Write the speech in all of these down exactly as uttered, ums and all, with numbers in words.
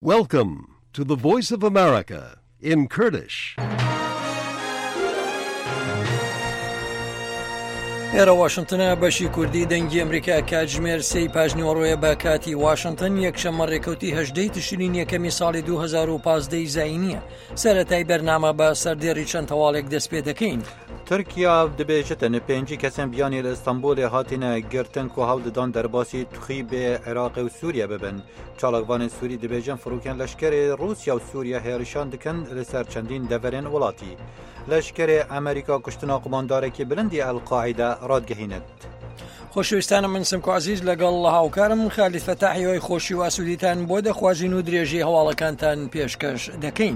Welcome to the Voice of America in Kurdish. ئێرە واشنتنە بەشی کوردی دەنگی ئەمریکا کاتژمێر سێی پاژنیوەڕۆیە بە کاتی واشنتن یەکشەممە ڕێکەوتی هەژدەی تشرین یەکەمی ساڵی دوو هەزار و پانزدەی زاینیە. سەرەتای بەرنامە بە سەردێڕی چەند هەواڵێک دەست پێ دەکەین. تورکیا دەبێژێتە پێنجی کەسێن بیانی لە ئەستەمبولێ هاتینە گرتن و هەڵددان دەرباسی توخی بێ عێراق و سووریا ببن. چالاکوانên سووری دەبێژن فروکیان لەشکرێ رووسیا و سووریا هێرشان دکن لەسەر چەندین دەڤەرێن وڵاتی. لەشکرێ ئەمریکا کوشتنا قوماندارێکی بلندی ئەلقاعیدە ڕادگەهینێت. خۆشەویستانە من سمکۆ عەزیز لەگەڵ هاوکارم خالید فەتاحیەوەی خۆشی و ئاسوودیتان بۆ دەخوازین و درێژی هەواڵەکانتان پێشکەش دەکەین.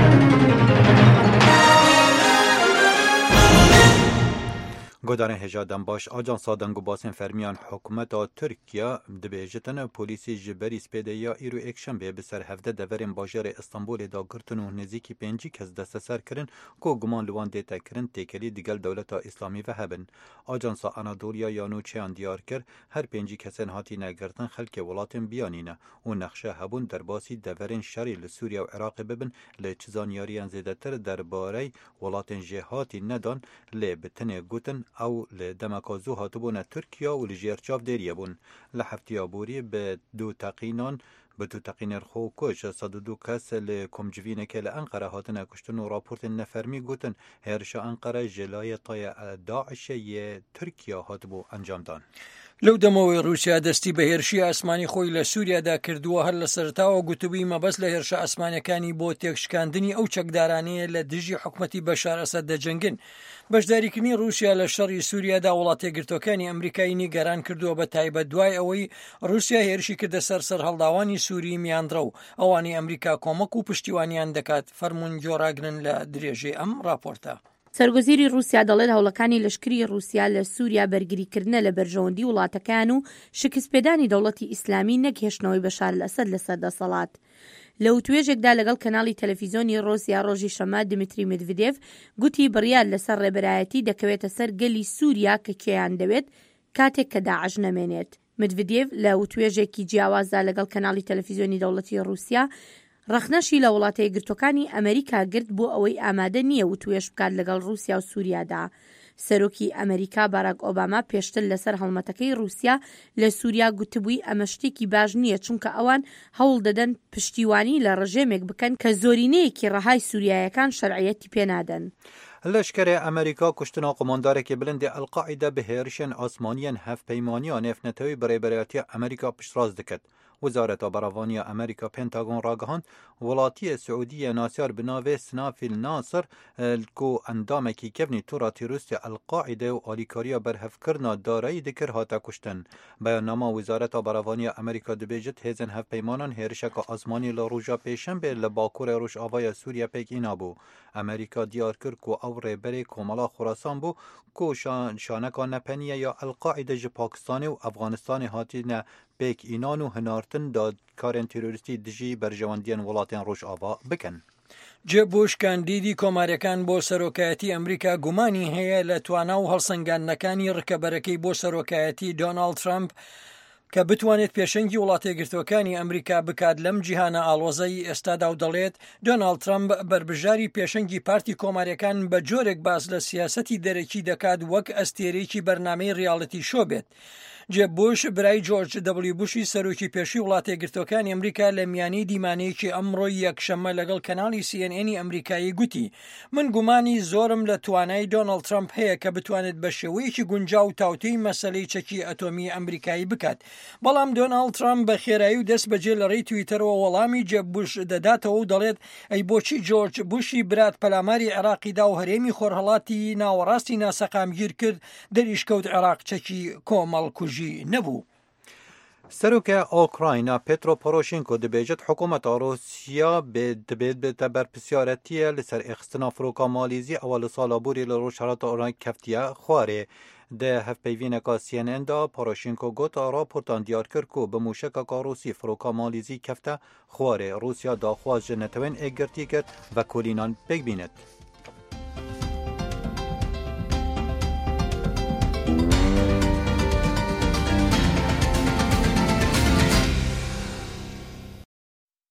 گۆدارên هێژا دەمباش ئاجانسا دەنگ و باسên fermiyan hikûmeta Tirkiya dibêjin polîsê ji berî spêdeya îro ekşembe bi ser hevde deverên bajarê Istanbulê da girtin û nêzîkî pêncî kes desteser kirin ku guman li wan dê te kirin têkelî digel dewleta İslamî ve hebin. Ajansa Anadoluya ya Nûçeyan diyar kir her pêncî kesên hatîne girtin xelkê welatên biyanîne û nexşe hebûn derbasî deverên şerî li Sûriya û Iraqê bibin lê çizanyariyan zêdetir derbarey welatên jê hatî nedan lê bi tinê gotin ew li demeka zû hatibûne Tirkiya û li jêrçav dêriye bûn. Li heftiya borî bi du teqînan bi du teqînên xwe kuj sed û du kes li komcivînekê li Enqere hatine kuştin û raportên nefermî gotin hêrişa Enqere ji layê taya Daişê yê Tirkiya hatibû encamdan. لەو دەمەوەی رووسیا دەستی بە هێرشی ئاسمانی خۆی لە سووریادا کردووە هەر لە سەرتاوە گوتوبووی مەبەست لە هێرشە ئاسمانەکانی بۆ تێکشکاندنی ئەو چەکدارانەیە لە دژی حکومەتی بەشار ئەسەد دەجەنگن. بەشداریکردنی رووسیا لە شەڕی سووریادا وڵات یەکگرتوەکانی ئەمریکای نیگەران کردووە بە تایبەت دوای ئەوەی رووسیا هێرشی کردە سەر سەر هەڵداوانی سووری میاندرە و ئەوانی ئەمریکا کۆمەک و پشتیوانیان دەکات فەرموون جۆراگرن لە درێژەی ئەم راپۆرتە. سەرگۆزیری رووسیا دەڵێت هەوڵەکانی لەشکری رووسیا لە سووریا بەرگریکردنە لە بەرژەوەندی وڵاتەکان و شکستپێدانی دەوڵەتی ئیسلامی نەکهێشتنەوەی بەشار لەسەد لەسەر دەسەڵات. لە وتوێژێکدا لەگەڵ کەناڵی تەلەڤیزیۆنی ڕۆسیا ڕۆژی شەمە دمیتری مدڤدێڤ گوتی بڕیار لەسەر ڕێبەرایەتی دەکەوێتە سەر گەلی سووریا کە کێیان دەوێت کاتێک کە داعش نەمێنێت. مدڤدێڤ لە وتوێژێکی جیاوازدا لەگەڵ کەناڵی تەلەڤیزیۆنی دەوڵەتی رووسیا ڕەخنەشی لە وڵاتە یەکگرتوەکانی ئەمریکا گرت بۆ ئەوەی ئامادە نییە و توێش بکات لەگەڵ رووسیا و سووریادا. سەرۆکی ئەمریکا باراک ئۆباما پێشتر لەسەر هەڵمەتەکەی رووسیا لە سووریا گوتبووی ئەمە شتێکی باش نییە چونکە ئەوان هەوڵ دەدەن پشتیوانی لە ڕژێمێک بکەن کە زۆرینەیەکی ڕەهای سووریایەکان شەرعیەتی پێنادەن. لەشکرێ ئەمریکا کوشتنا قوماندارێکی بلندی ئەلقاعیدە بە هێرشên ئاسمانیان هەفپەیمانیە نێفنەتەوەی بەڕێبەرایەتیە ئەمریکا پشتڕاست دەکات. وزارەتا بەڕەوانیە ئەمریکا پێنتاگۆن ڕاگەهاند وڵاتیە سعودیە ناسیار بناوێ سنافیل ناسر کو ئەندامێکی کەونی تووڕا تیرۆریستی ئەلقاعیدە و ئالیکاریە بەرهەفکردنا دارایی دکر هاتە کوشتن. بەیاننامە وزارەتا بەڕەوانیە ئەمریکا دەبێژێت هێزن هەفپەیمانان هێرشێکە ئاسمانی لە ڕۆژا پێشەمبێ لە باکوورە ڕۆژئاوایە سووریا پێکئینا بوو. ئەمریکا دیار کرد کو ئەو ڕێبەرێ کۆمەڵا خوراسان بوو کو شانەکە نەپەنیە یا ئەلقاعیدە ji پاکستانی و ئەفغانستانی هاتینە پێکئینان و هەنارتن دادکارên تیرۆریستی دژی بەرژەوەندیان وڵاتێن ڕۆژئاوا بکەن. جێب بوش کاندیدی کۆماریەکان بۆ سەرۆکایەتی ئەمریکا گومانی هەیە لە توانا و هەڵسەنگاندنەکانی ڕکەبەرەکەی بۆ سەرۆکایەتی دۆناڵد ترامپ کە بتوانێت پێشەنگی وڵاتە یەکگرتوەکانی ئەمریکا بکات لەم جیهانە ئاڵۆزەی ئێستادا و دەڵێت دۆناڵد ترامپ بربژاری پێشەنگی پارتی کۆماریەکان بە جۆرێک باس لە سیاسەتی دەرەکی دەکات وەک ئەستێرەیەکی بەرنامەی ڕیاڵەتی شۆ بێت. جێب بوش برای جۆرج دەبلیو بوشی سەرۆکی پێشی وڵاتە یەکگرتوەکانی ئەمریکا لە میانەی دیمانەیەکی ئەمڕۆی یەکشەممە لەگەڵ کەناڵی سی ئێن ئێنی ئەمریکایی گوتی من گومانی زۆرم لە توانای دۆناڵد ترامپ هەیە کە بتوانێت بە شێوەیەکی گونجاو تاوتەی مەسەلەی چەکی ئەتۆمی ئەمریکایی بکات. بەڵام دۆناڵد ترامپ بە خێرایی و دەست بەجێ لە ڕێی تویتەرەوە وەڵامی جێب بوش دەداتەوە و دەڵێت ئەی بۆچی جۆرج بوشی برات پەلاماری عێراقیدا و هەرێمی خۆرهەڵاتی ناوەڕاستی ناسەقامگیر کرد دەریشکەوت عێراق چەکی کۆمەڵ کوژی نەبوو. سەرۆکە ئۆکراینە پێترۆ پۆرۆشێنکۆ دەبێژێت حکوومەتە رووسیا دەبێت بێتە بەرپرسیارەتیە لەسەر ئێخستنا فڕۆکە مالیزی ئەوە لە ساڵە بوری لە ڕۆژهەڵاتە ئۆران کەفتیە خوارێ. ده هەفپەیڤینەکە سی ئێن ئێندا پۆرۆشێنکۆ گوتا راپۆرتان دیار کرد کو بە موشەکەکە رووسی فڕۆکە مالیزی کەفتە خوارێ. رووسیا داخواز ژە نەتەوەین ئێگرتی کرد بە کۆلینان پێک بینێت.